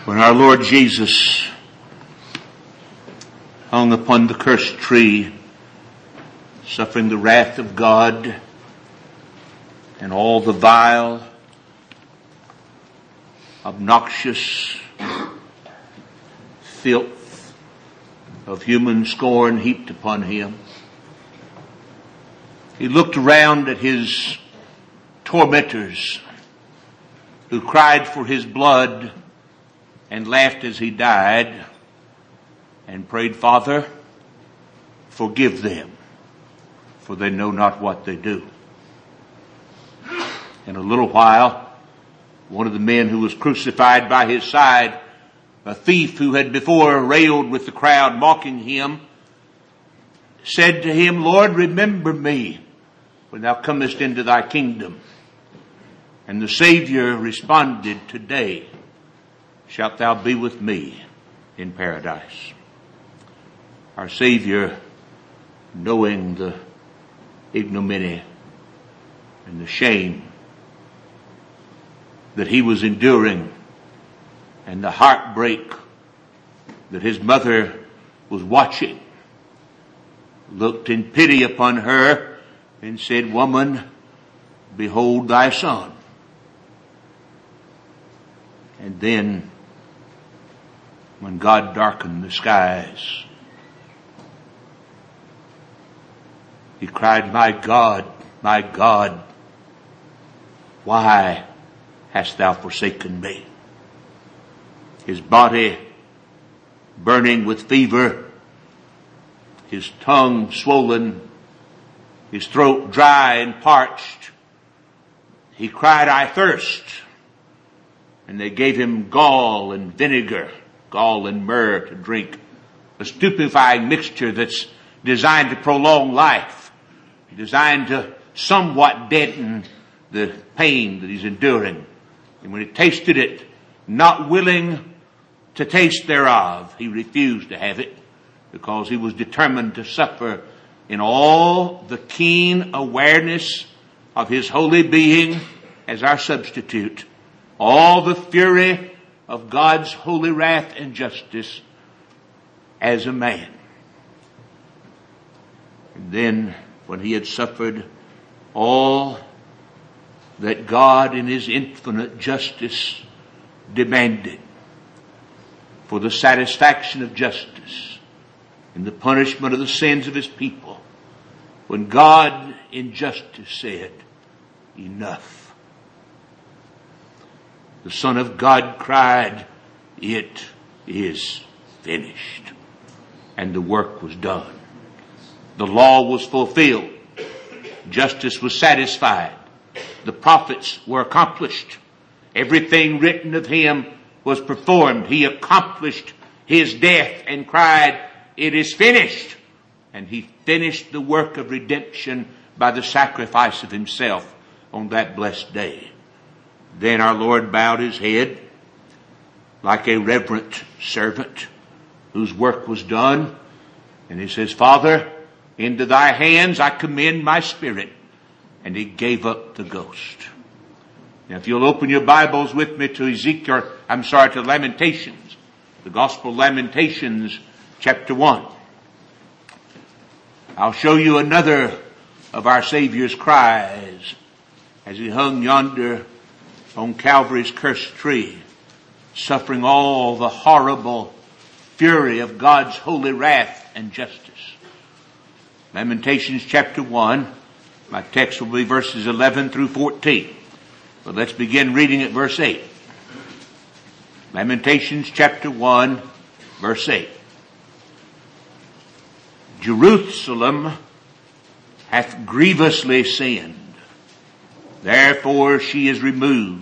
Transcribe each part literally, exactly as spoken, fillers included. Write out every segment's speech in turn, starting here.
When our Lord Jesus hung upon the cursed tree, suffering the wrath of God and all the vile, obnoxious filth of human scorn heaped upon him, he looked around at his tormentors who cried for his blood and laughed as he died, and prayed, "Father, forgive them, for they know not what they do." In a little while, one of the men who was crucified by his side, a thief who had before railed with the crowd mocking him, said to him, "Lord, remember me when thou comest into thy kingdom." And the Savior responded, "Today shalt thou be with me in paradise." Our Savior, knowing the ignominy and the shame that he was enduring and the heartbreak that his mother was watching, looked in pity upon her and said, "Woman, behold thy son." And then, when God darkened the skies, he cried, "My God, my God, why hast thou forsaken me?" His body burning with fever, his tongue swollen, his throat dry and parched, he cried, "I thirst." And they gave him gall and vinegar, gall and myrrh to drink, a stupefying mixture that's designed to prolong life, designed to somewhat deaden the pain that he's enduring. And when he tasted it, not willing to taste thereof, he refused to have it, because he was determined to suffer in all the keen awareness of his holy being as our substitute, all the fury of God's holy wrath and justice as a man. And then, when he had suffered all that God in his infinite justice demanded for the satisfaction of justice and the punishment of the sins of his people, when God in justice said, "Enough," the Son of God cried, "It is finished." And the work was done. The law was fulfilled. Justice was satisfied. The prophets were accomplished. Everything written of him was performed. He accomplished his death and cried, "It is finished." And he finished the work of redemption by the sacrifice of himself on that blessed day. Then our Lord bowed his head like a reverent servant whose work was done. And he says, "Father, into thy hands I commend my spirit." And he gave up the ghost. Now, if you'll open your Bibles with me to Ezekiel, I'm sorry, to Lamentations, the Gospel of Lamentations, chapter one. I'll show you another of our Savior's cries as he hung yonder on Calvary's cursed tree, suffering all the horrible fury of God's holy wrath and justice. Lamentations chapter one. My text will be verses eleven through fourteen. But let's begin reading at verse eight. Lamentations chapter one, verse eight. Jerusalem hath grievously sinned, therefore she is removed.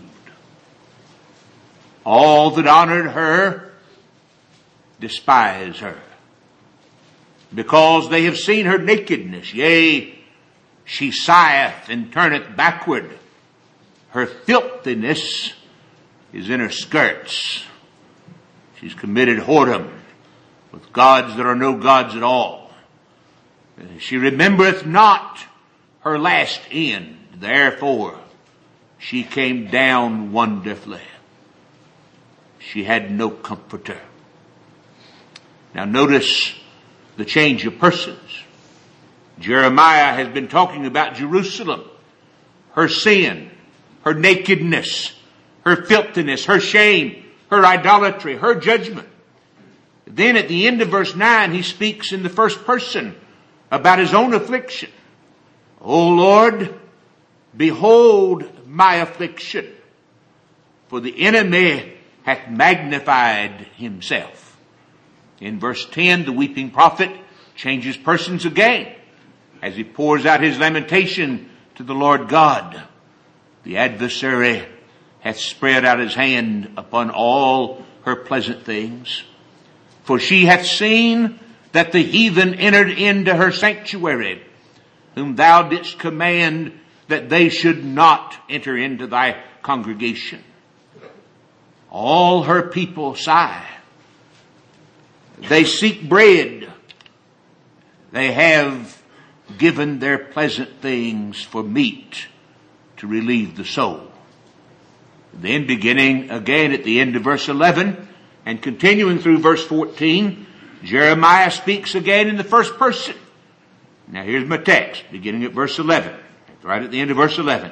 All that honored her despise her, because they have seen her nakedness. Yea, she sigheth and turneth backward. Her filthiness is in her skirts. She's committed whoredom with gods that are no gods at all. She remembereth not her last end. Therefore, she came down wonderfully. she had no comforter. Now notice the change of persons. Jeremiah has been talking about Jerusalem, her sin, her nakedness, her filthiness, her shame, her idolatry, her judgment. Then at the end of verse nine, he speaks in the first person about his own affliction. O Lord, behold my affliction, for the enemy hath magnified himself. In verse ten, the weeping prophet changes persons again as he pours out his lamentation to the Lord God. The adversary hath spread out his hand upon all her pleasant things. For she hath seen that the heathen entered into her sanctuary, whom thou didst command that they should not enter into thy congregation. All her people sigh. They seek bread. They have given their pleasant things for meat to relieve the soul. Then beginning again at the end of verse eleven and continuing through verse fourteen, Jeremiah speaks again in the first person. Now here's my text, beginning at verse eleven. Right at the end of verse eleven.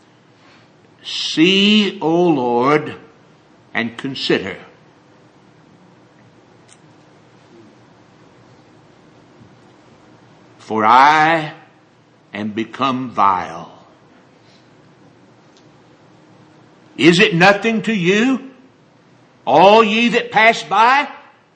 See, O Lord, and consider. For I am become vile. Is it nothing to you, all ye that pass by?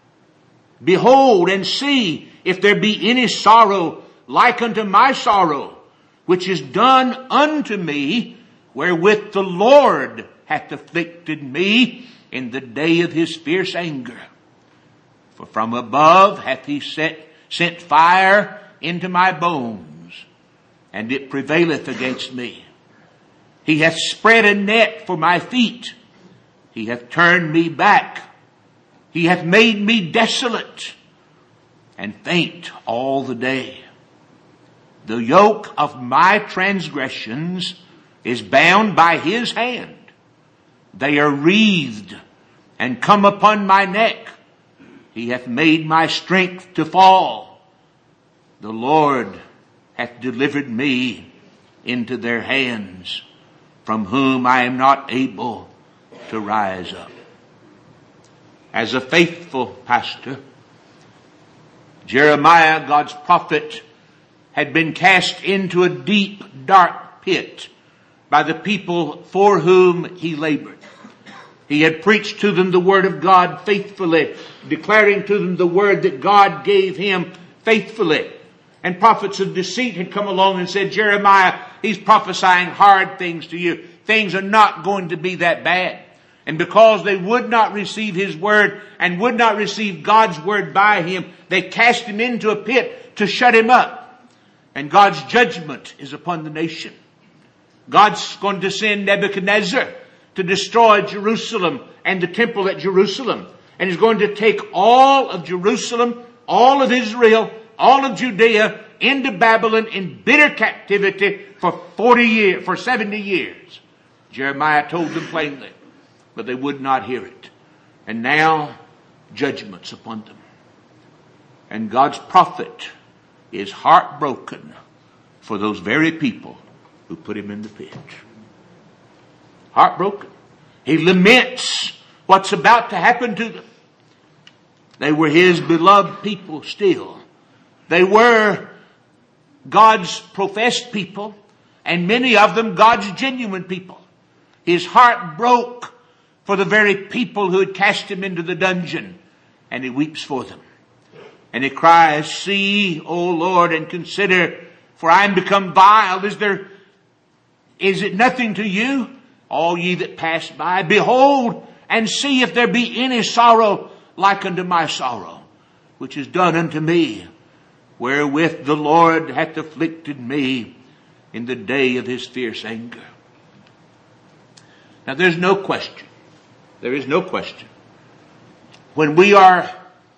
Behold and see if there be any sorrow like unto my sorrow, which is done unto me, wherewith the Lord hath afflicted me in the day of his fierce anger. For from above hath he set, sent fire into my bones, and it prevaileth against me. He hath spread a net for my feet. He hath turned me back. He hath made me desolate and faint all the day. The yoke of my transgressions is bound by his hand. They are wreathed and come upon my neck. He hath made my strength to fall. The Lord hath delivered me into their hands, from whom I am not able to rise up. As a faithful pastor, Jeremiah, God's prophet, had been cast into a deep, dark pit by the people for whom he labored. He had preached to them the word of God faithfully, declaring to them the word that God gave him faithfully. And prophets of deceit had come along and said, Jeremiah, he's prophesying hard things to you. Things are not going to be that bad. And because they would not receive his word and would not receive God's word by him, they cast him into a pit to shut him up. And God's judgment is upon the nation. God's going to send Nebuchadnezzar to destroy Jerusalem and the temple at Jerusalem. And he's going to take all of Jerusalem, all of Israel, all of Judea into Babylon in bitter captivity for forty years, for seventy years. Jeremiah told them plainly, but they would not hear it. And now judgment's upon them. And God's prophet is heartbroken for those very people who put him in the pit. Heartbroken. He laments what's about to happen to them. They were his beloved people still. They were God's professed people, and many of them God's genuine people. His heart broke for the very people who had cast him into the dungeon, and he weeps for them. And he cries, see, O Lord, and consider, for I am become vile. Is there, is it nothing to you, all ye that pass by? Behold, and see if there be any sorrow like unto my sorrow, which is done unto me, wherewith the Lord hath afflicted me in the day of his fierce anger. Now there's no question. There is no question. When we are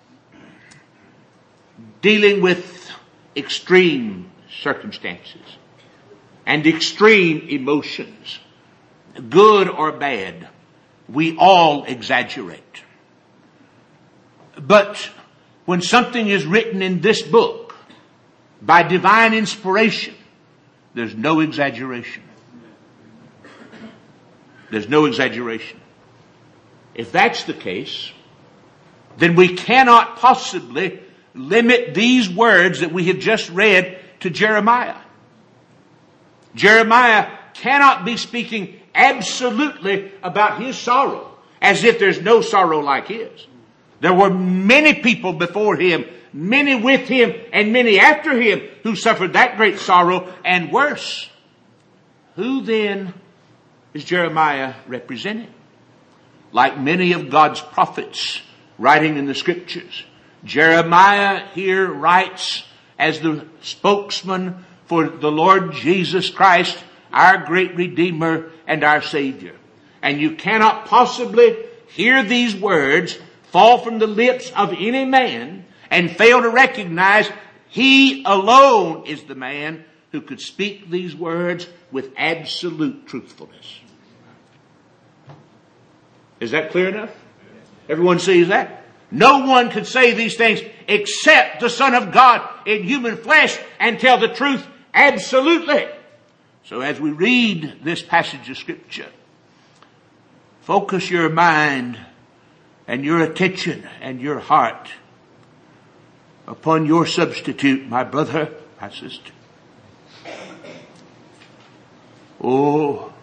dealing with extreme circumstances and extreme emotions, good or bad, we all exaggerate. But when something is written in this book by divine inspiration, there's no exaggeration. There's no exaggeration. If that's the case, then we cannot possibly limit these words that we have just read to Jeremiah. Jeremiah cannot be speaking absolutely about his sorrow, as if there's no sorrow like his. There were many people before him, many with him, and many after him who suffered that great sorrow and worse. Who then is Jeremiah representing? Like many of God's prophets writing in the scriptures, Jeremiah here writes as the spokesman for the Lord Jesus Christ, our great Redeemer and our Savior. And you cannot possibly hear these words fall from the lips of any man and fail to recognize he alone is the man who could speak these words with absolute truthfulness. Is that clear enough? Everyone sees that? No one could say these things except the Son of God in human flesh and tell the truth absolutely. So as we read this passage of Scripture, focus your mind and your attention and your heart upon your substitute, my brother, my sister. Oh,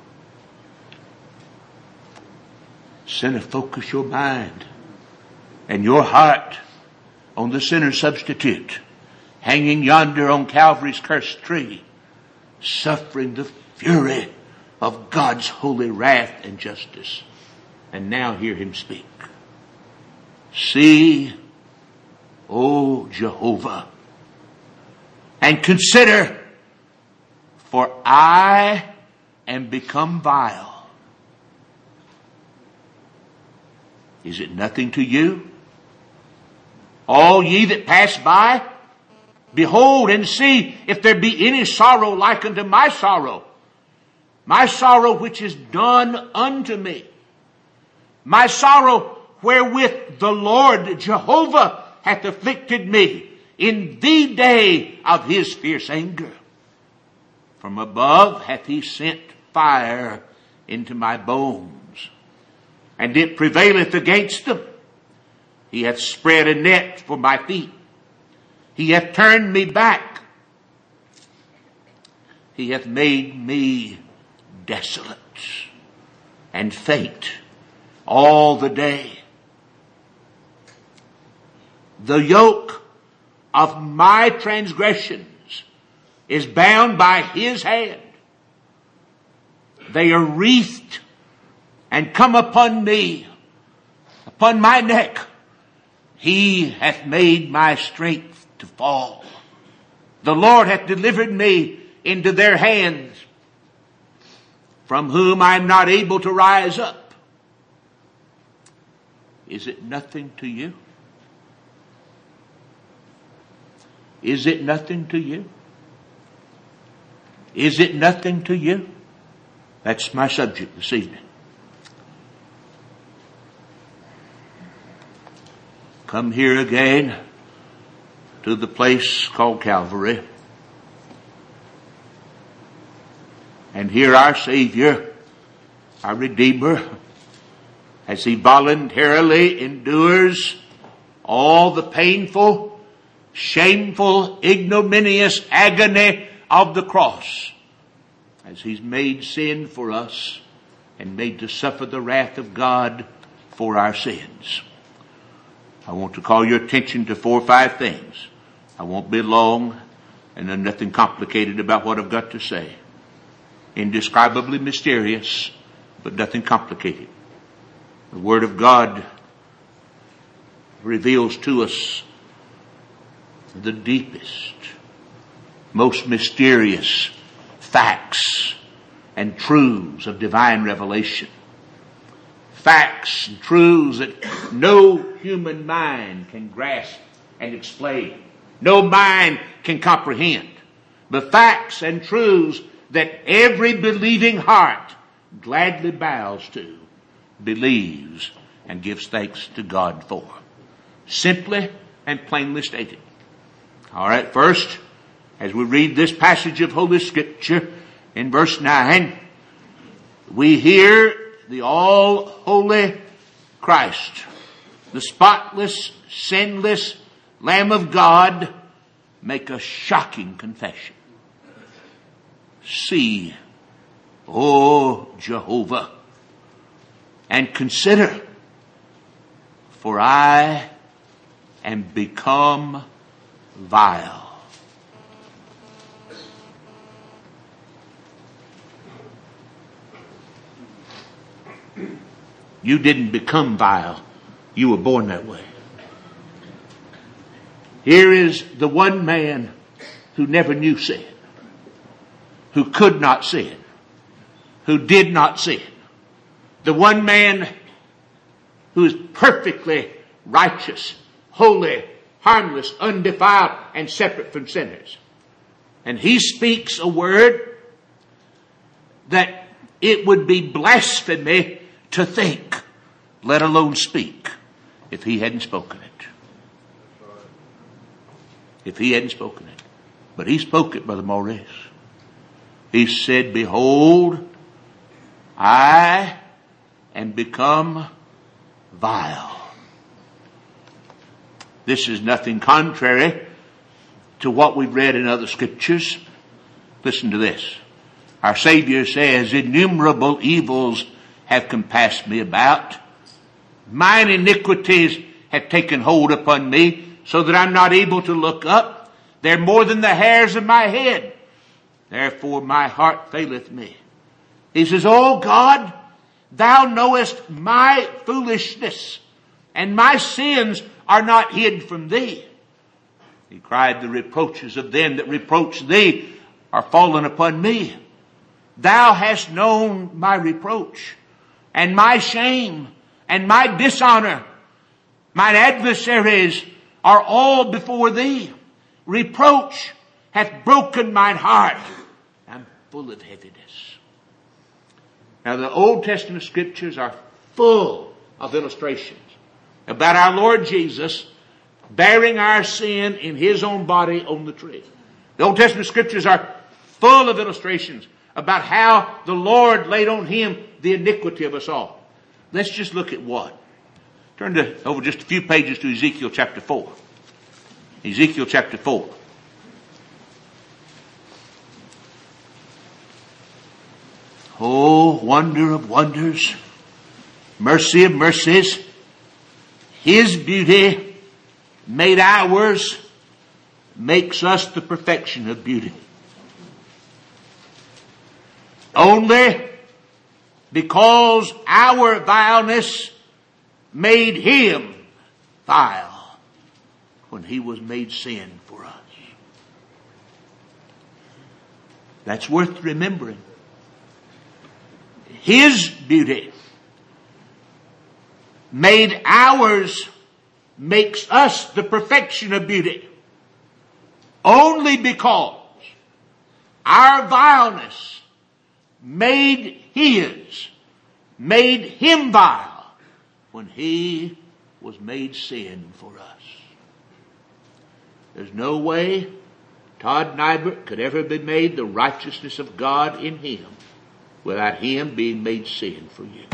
sinner, focus your mind and your heart on the sinner's substitute, hanging yonder on Calvary's cursed tree, suffering the fury of God's holy wrath and justice. And now hear him speak. See, O Jehovah, and consider, for I am become vile. Is it nothing to you? All ye that pass by, behold and see if there be any sorrow like unto my sorrow, my sorrow which is done unto me, my sorrow wherewith the Lord Jehovah hath afflicted me in the day of his fierce anger. From above hath he sent fire into my bones, and it prevaileth against them. He hath spread a net for my feet. He hath turned me back. He hath made me desolate and faint all the day. The yoke of my transgressions is bound by his hand. They are wreathed and come upon me, upon my neck. He hath made my strength to fall. The Lord hath delivered me into their hands, from whom I am not able to rise up. Is it nothing to you? Is it nothing to you? Is it nothing to you? That's my subject this evening. Come here again to the place called Calvary, and hear our Savior, our Redeemer, as he voluntarily endures all the painful, shameful, ignominious agony of the cross, as he's made sin for us and made to suffer the wrath of God for our sins. I want to call your attention to four or five things. I won't be long, and there's nothing complicated about what I've got to say. Indescribably mysterious, but nothing complicated. The Word of God reveals to us the deepest, most mysterious facts and truths of divine revelation. Facts and truths that no human mind can grasp and explain. No mind can comprehend. But facts and truths that every believing heart gladly bows to believes and gives thanks to God for. Simply and plainly stated. All right, first, as we read this passage of Holy Scripture in verse nine, we hear the all-holy Christ, the spotless, sinless Lamb of God, make a shocking confession. See, O Jehovah, and consider, for I am become vile. You didn't become vile. You were born that way. Here is the one man who never knew sin, who could not sin, who did not sin. The one man who is perfectly righteous, holy, harmless, undefiled, and separate from sinners. And he speaks a word that it would be blasphemy to think, let alone speak, if he hadn't spoken it. If he hadn't spoken it. But he spoke it, Brother Maurice. He said, behold, I am become vile. This is nothing contrary to what we've read in other scriptures. Listen to this. Our Savior says, innumerable evils have compassed me about. Mine iniquities have taken hold upon me, so that I'm not able to look up. They're more than the hairs of my head. Therefore my heart faileth me. He says, oh God, thou knowest my foolishness, and my sins are not hid from thee. He cried, the reproaches of them that reproach thee are fallen upon me. Thou hast known my reproach, and my shame, and my dishonor. Mine adversaries are all before thee. Reproach hath broken mine heart. I'm full of heaviness. Now the Old Testament scriptures are full of illustrations about our Lord Jesus bearing our sin in his own body on the tree. The Old Testament scriptures are full of illustrations about how the Lord laid on him the iniquity of us all. Let's just look at one. Turn to over just a few pages to Ezekiel chapter four. Ezekiel chapter four. Oh, wonder of wonders, mercy of mercies, his beauty made ours, makes us the perfection of beauty. Only because our vileness made him vile when he was made sin for us. That's worth remembering. His beauty made ours, makes us the perfection of beauty. Only because our vileness made his, made him vile when he was made sin for us. There's no way Todd Nybert could ever be made the righteousness of God in him without him being made sin for you.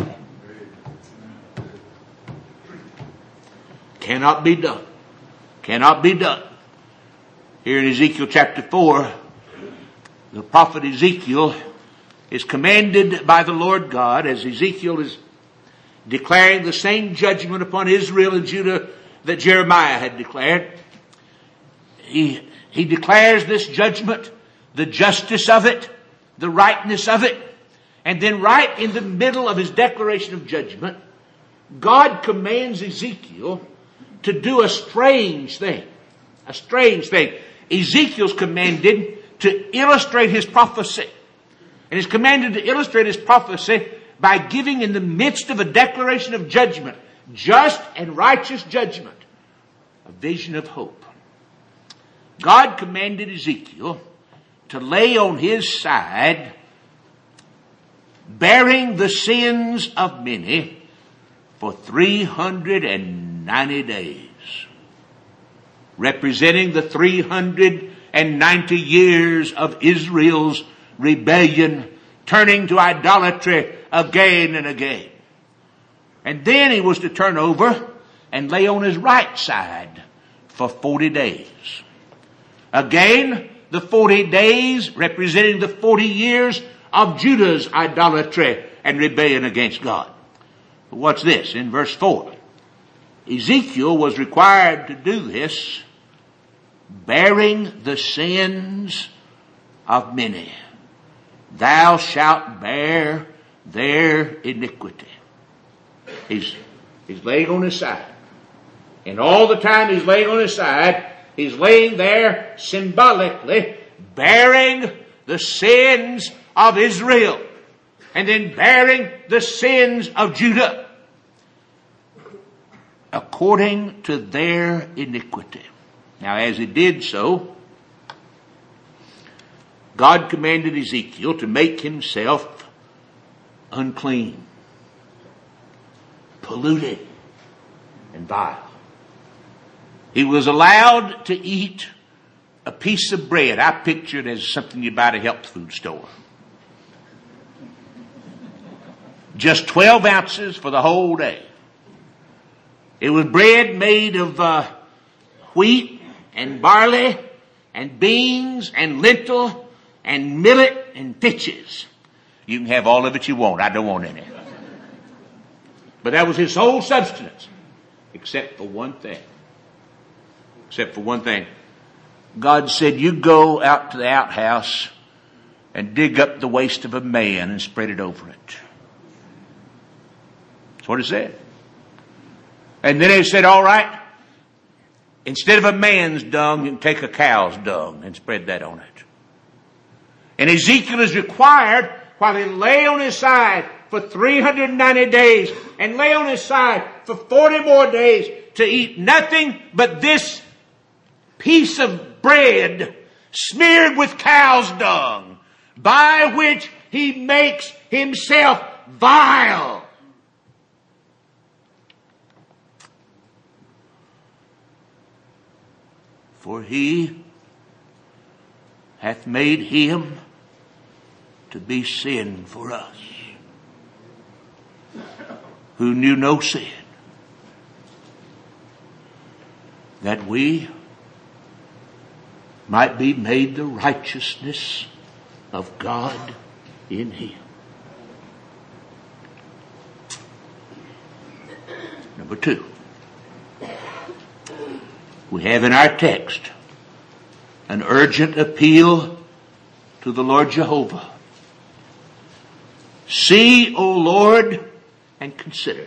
Cannot be done. Cannot be done. Here in Ezekiel chapter four, the prophet Ezekiel is commanded by the Lord God, as Ezekiel is declaring the same judgment upon Israel and Judah that Jeremiah had declared. He, he declares this judgment, the justice of it, the rightness of it. And then right in the middle of his declaration of judgment, God commands Ezekiel to do a strange thing. A strange thing. Ezekiel's commanded to illustrate his prophecy. And he's commanded to illustrate his prophecy by giving, in the midst of a declaration of judgment, just and righteous judgment, a vision of hope. God commanded Ezekiel to lay on his side, bearing the sins of many, for three hundred ninety days, representing the three hundred ninety years of Israel's rebellion, turning to idolatry again and again. And then he was to turn over and lay on his right side for forty days. Again, the forty days representing the forty years of Judah's idolatry and rebellion against God. But what's this? In verse four, Ezekiel was required to do this, bearing the sins of many. Thou shalt bear their iniquity. He's, he's laying on his side. And all the time he's laying on his side, he's laying there symbolically bearing the sins of Israel. And then bearing the sins of Judah. According to their iniquity. Now as he did so, God commanded Ezekiel to make himself unclean, polluted, and vile. He was allowed to eat a piece of bread. I picture it as something you buy at a health food store. Just twelve ounces for the whole day. It was bread made of uh, wheat and barley and beans and lentil and millet and pitches. You can have all of it you want. I don't want any. But that was his whole substance. Except for one thing. Except for one thing. God said, you go out to the outhouse and dig up the waist of a man and spread it over it. That's what it said. And then he said, all right, instead of a man's dung, you can take a cow's dung and spread that on it. And Ezekiel is required, while he lay on his side for three hundred ninety days and lay on his side for forty more days, to eat nothing but this piece of bread smeared with cow's dung, by which he makes himself vile. For he hath made him to be sin for us, who knew no sin, that we might be made the righteousness of God in him. Number two, we have in our text an urgent appeal to the Lord Jehovah. See, O Lord, and consider.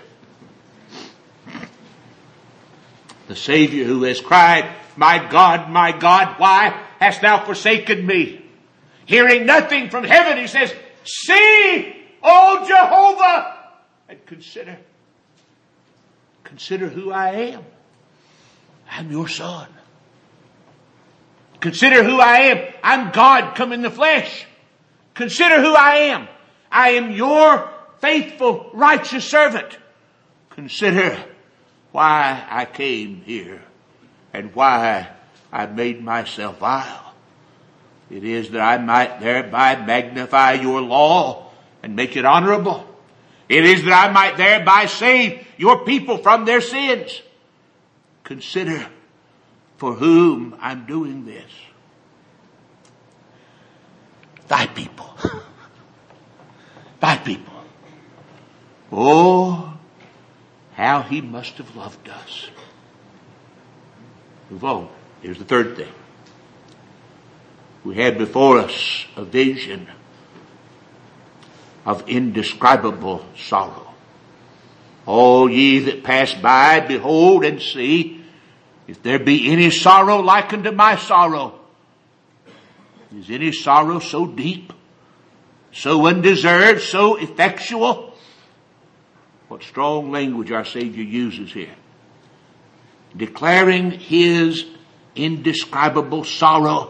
The Savior who has cried, my God, my God, why hast thou forsaken me? Hearing nothing from heaven, he says, see, O Jehovah, and consider. Consider who I am. I'm your son. Consider who I am. I'm God come in the flesh. Consider who I am. I am your faithful, righteous servant. Consider why I came here and why I made myself vile. It is that I might thereby magnify your law and make it honorable. It is that I might thereby save your people from their sins. Consider for whom I'm doing this. Thy people. Thy people. Oh, how he must have loved us. Move on. Here's the third thing. We had before us a vision of indescribable sorrow. All ye that pass by, behold and see, if there be any sorrow like unto my sorrow. Is any sorrow so deep, so undeserved, so effectual? What strong language our Savior uses here. Declaring his indescribable sorrow.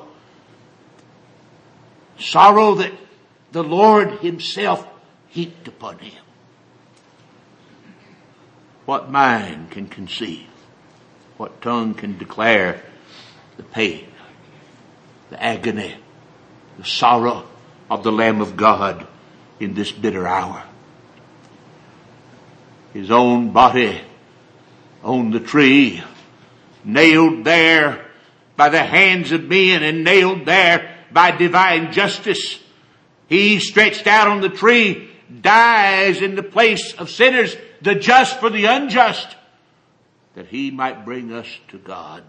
Sorrow that the Lord himself heaped upon him. What mind can conceive? What tongue can declare the pain, the agony, the sorrow of the Lamb of God in this bitter hour? His own body on the tree, nailed there by the hands of men and nailed there by divine justice. He stretched out on the tree, dies in the place of sinners, the just for the unjust, that he might bring us to God.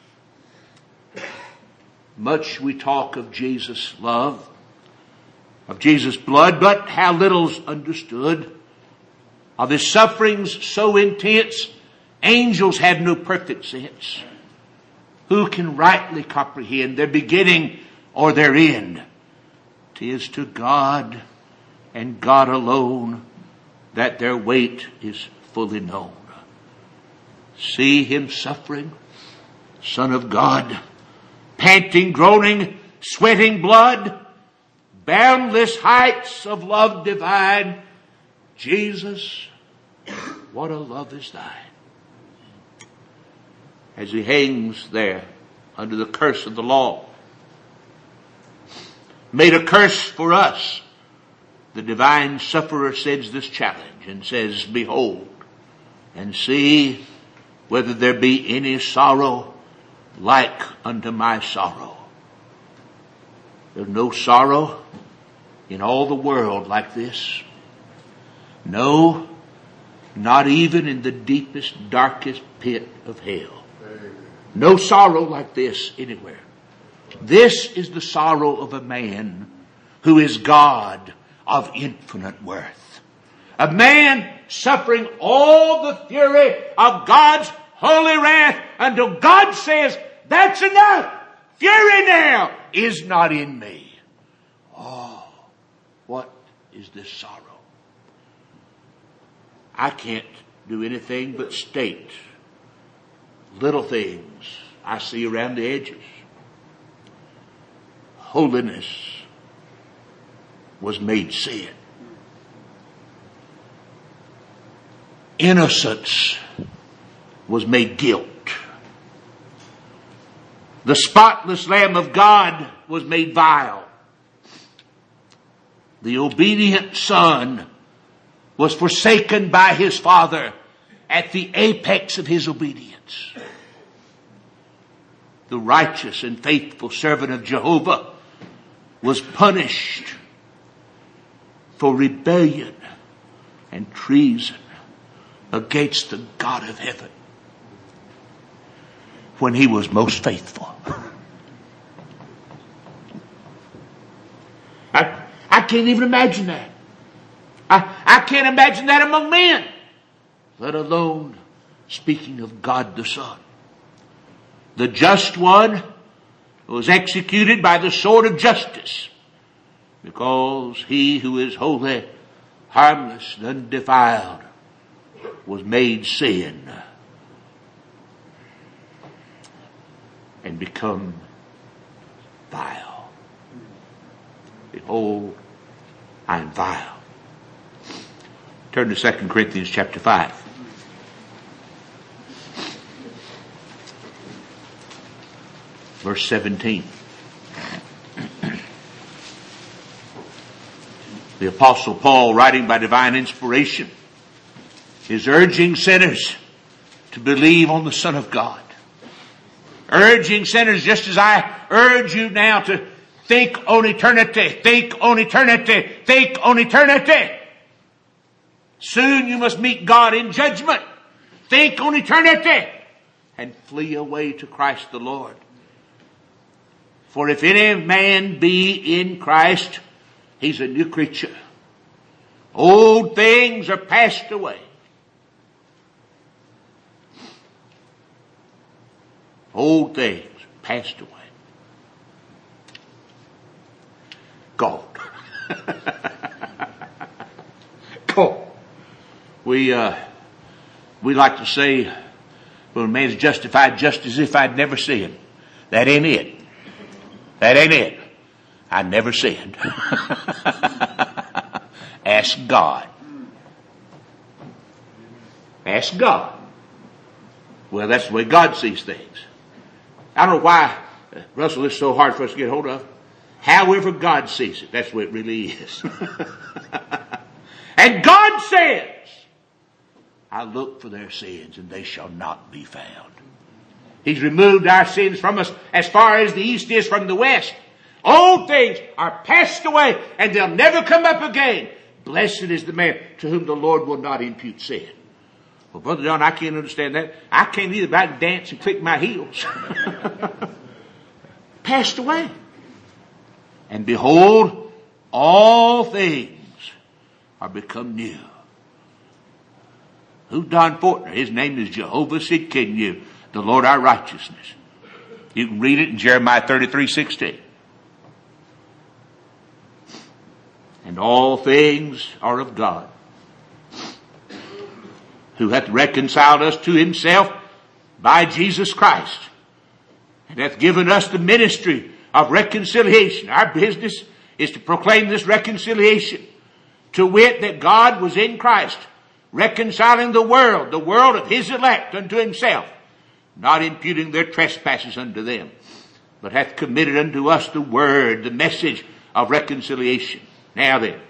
Much we talk of Jesus' love, of Jesus' blood, but how little's understood. Of his sufferings so intense, angels have no perfect sense. Who can rightly comprehend their beginning or their end? 'Tis to God and God alone that their weight is fully known. See him suffering, Son of God, panting, groaning, sweating blood, boundless heights of love divine. Jesus, what a love is thine. As he hangs there under the curse of the law, made a curse for us, the divine sufferer sends this challenge and says, behold and see whether there be any sorrow like unto my sorrow. There's no sorrow in all the world like this. No, not even in the deepest, darkest pit of hell. No sorrow like this anywhere. This is the sorrow of a man who is God of infinite worth. A man suffering all the fury of God's holy wrath until God says, that's enough. Fury now is not in me. Oh, what is this sorrow? I can't do anything but state little things I see around the edges. Holiness was made sin. Innocence was made guilt. The spotless Lamb of God was made vile. The obedient Son was forsaken by his Father at the apex of his obedience. The righteous and faithful servant of Jehovah was punished for rebellion and treason against the God of heaven when he was most faithful. I, I can't even imagine that. I, I can't imagine that among men, let alone speaking of God the Son. The just one was executed by the sword of justice because he who is holy, harmless, and undefiled was made sin and become vile. Behold, I am vile. Turn to Second Corinthians chapter five. Verse seventeen. The Apostle Paul, writing by divine inspiration, is urging sinners to believe on the Son of God. Urging sinners, just as I urge you now, to think on eternity, think on eternity, think on eternity. Soon you must meet God in judgment. Think on eternity and flee away to Christ the Lord. For if any man be in Christ, he's a new creature. Old things are passed away. Old things passed away. Gone. Gone. We, uh, we like to say, well, a man's justified just as if I'd never sinned. That ain't it. That ain't it. I never sinned. Ask God. Ask God. Well, that's the way God sees things. I don't know why, uh, Russell, this is so hard for us to get hold of. However God sees it, that's what it really is. And God says, I look for their sins and they shall not be found. He's removed our sins from us as far as the east is from the west. Old things are passed away and they'll never come up again. Blessed is the man to whom the Lord will not impute sin. Well, Brother John, I can't understand that. I can't either, but I can dance and click my heels. Passed away. And behold, all things are become new. Who's Don Fortner? His name is Jehovah Sidkenu, the Lord our righteousness. You can read it in Jeremiah thirty-three sixteen. And all things are of God, who hath reconciled us to himself by Jesus Christ, and hath given us the ministry of reconciliation. Our business is to proclaim this reconciliation, to wit, that God was in Christ, reconciling the world, the world of his elect unto himself, not imputing their trespasses unto them, but hath committed unto us the word, the message of reconciliation. Now then,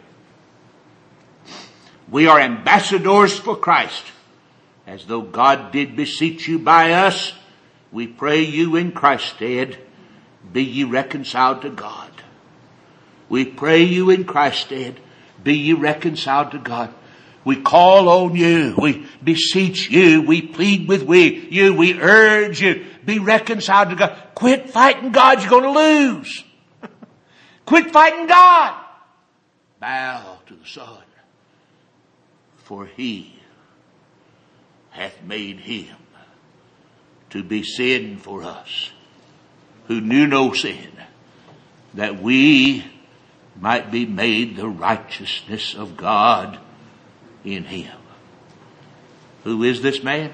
we are ambassadors for Christ, as though God did beseech you by us. We pray you in Christ's stead, be ye reconciled to God. We pray you in Christ's stead, be ye reconciled to God. We call on you. We beseech you. We plead with we, you. We urge you. Be reconciled to God. Quit fighting God. You're going to lose. Quit fighting God. Bow to the Son. For he hath made him to be sin for us, who knew no sin, that we might be made the righteousness of God in him. Who is this man?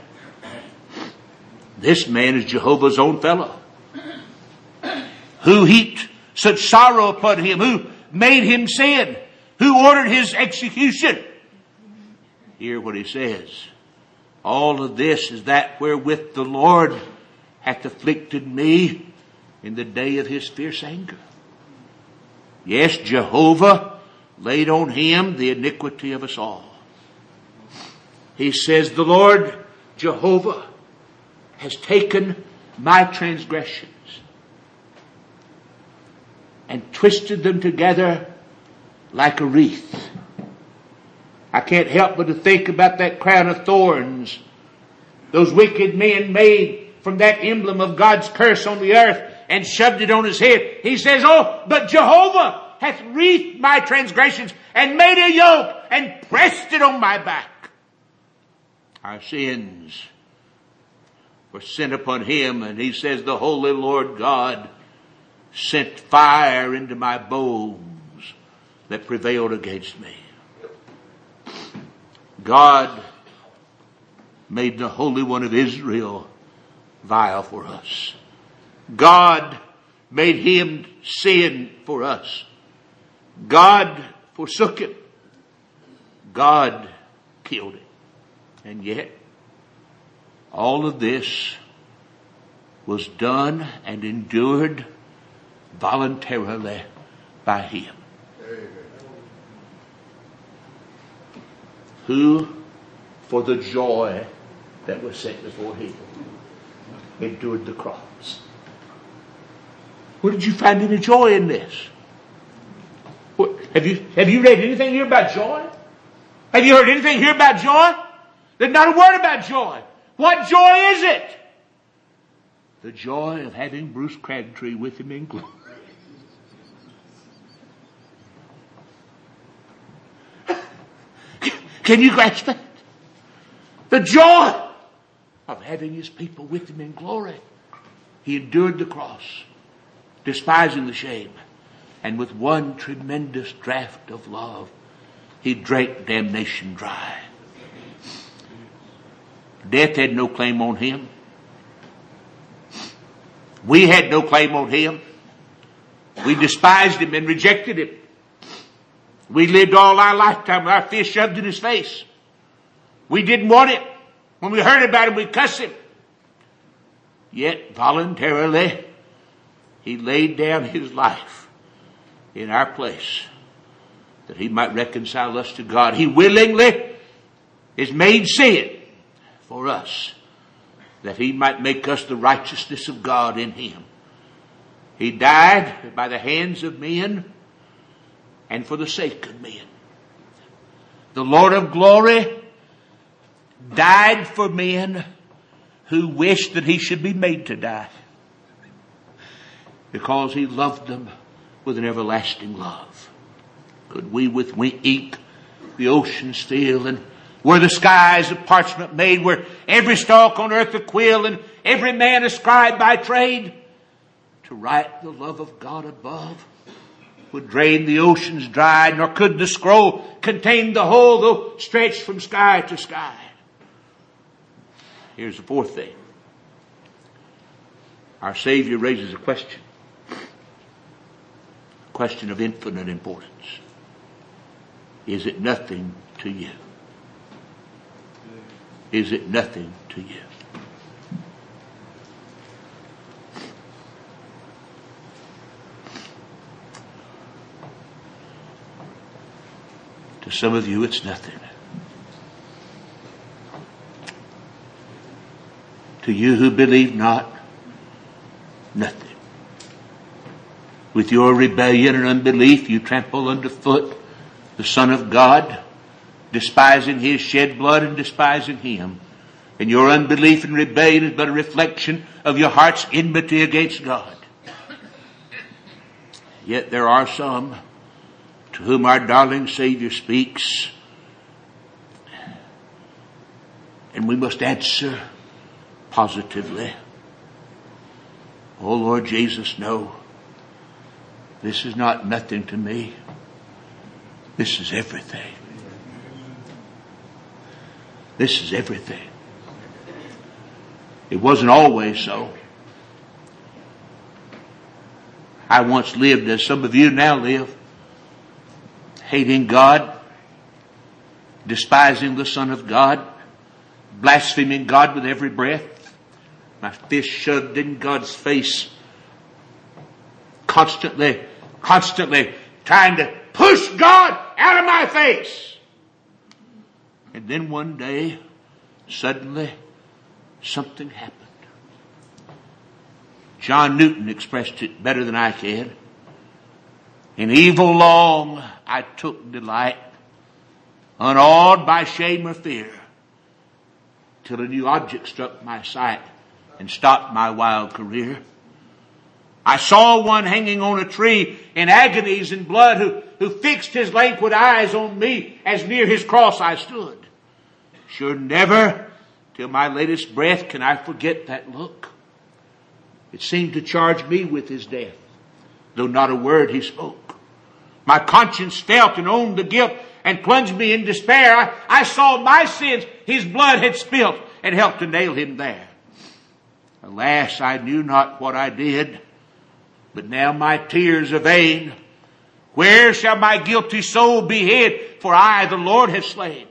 This man is Jehovah's own fellow, who heaped such sorrow upon him, who made him sin, who ordered his execution. Hear what he says. All of this is that wherewith the Lord hath afflicted me in the day of his fierce anger. Yes, Jehovah laid on him the iniquity of us all. He says, the Lord Jehovah has taken my transgressions and twisted them together like a wreath. I can't help but to think about that crown of thorns those wicked men made from that emblem of God's curse on the earth and shoved it on his head. He says, oh, but Jehovah hath wreathed my transgressions and made a yoke and pressed it on my back. Our sins were sent upon him, and he says, the Holy Lord God sent fire into my bones that prevailed against me. God made the Holy One of Israel vile for us. God made him sin for us. God forsook him. God killed him. And yet, all of this was done and endured voluntarily by him. Who, for the joy that was set before him, endured the cross. Where did you find any joy in this? What, have you have you read anything here about joy? Have you heard anything here about joy? There's not a word about joy. What joy is it? The joy of having Bruce Crabtree with him in glory. Can you grasp that? The joy of having his people with him in glory. He endured the cross, despising the shame, and with one tremendous draught of love, he drank damnation dry. Death had no claim on him. We had no claim on him. We despised him and rejected him. We lived all our lifetime with our fist shoved in his face. We didn't want it. When we heard about him, we cuss him. Yet voluntarily, he laid down his life in our place that he might reconcile us to God. He willingly is made sin for us that he might make us the righteousness of God in him. He died by the hands of men and for the sake of men. The Lord of glory died for men who wished that he should be made to die, because he loved them with an everlasting love. Could we with ink the oceans fill, and were the skies of parchment made, were every stalk on earth a quill, and every man a scribe by trade, to write the love of God above would drain the oceans dry, nor could the scroll contain the whole, though stretched from sky to sky. Here's the fourth thing. Our Savior raises a question. A question of infinite importance. Is it nothing to you? Is it nothing to you? To some of you, it's nothing. To you who believe not, nothing. With your rebellion and unbelief, you trample underfoot the Son of God, despising his shed blood and despising him. And your unbelief and rebellion is but a reflection of your heart's enmity against God. Yet there are some to whom our darling Savior speaks, and we must answer positively. Oh Lord Jesus, no. This is not nothing to me. This is everything. This is everything. It wasn't always so. I once lived as some of you now live, hating God, despising the Son of God, blaspheming God with every breath, my fist shoved in God's face, constantly, constantly trying to push God out of my face. And then one day, suddenly, something happened. John Newton expressed it better than I can. In evil long I took delight, unawed by shame or fear, till a new object struck my sight and stopped my wild career. I saw one hanging on a tree in agonies and blood, who, who fixed his languid eyes on me as near his cross I stood. Sure never till my latest breath can I forget that look. It seemed to charge me with his death, though not a word he spoke. My conscience felt and owned the guilt and plunged me in despair. I, I saw my sins his blood had spilt and helped to nail him there. Alas, I knew not what I did, but now my tears are vain. Where shall my guilty soul be hid? For I, the Lord, have slain.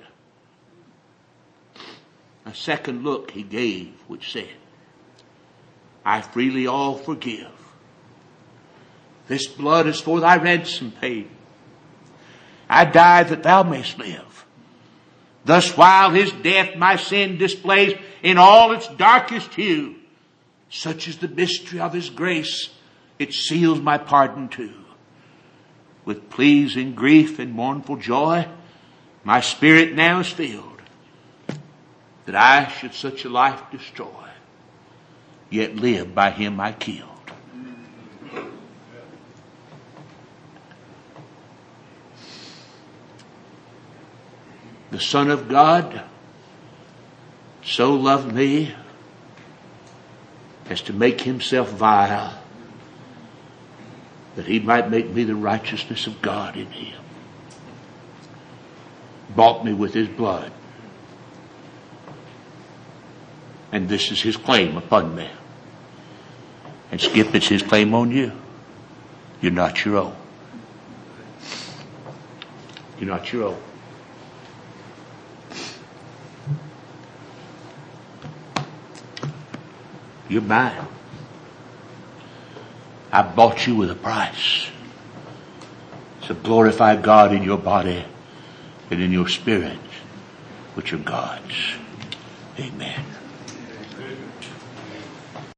A second look he gave, which said, I freely all forgive. This blood is for thy ransom paid. I die that thou mayst live. Thus while his death my sin displays in all its darkest hue, such is the mystery of his grace, it seals my pardon too. With pleasing grief and mournful joy, my spirit now is filled, that I should such a life destroy, yet live by him I killed. The Son of God so loved me as to make himself vile, that he might make me the righteousness of God in him. Bought me with his blood. And this is his claim upon me. And Skip, it's his claim on you. You're not your own. You're not your own. You're mine. I bought you with a price. So glorify God in your body and in your spirit, which are God's. Amen.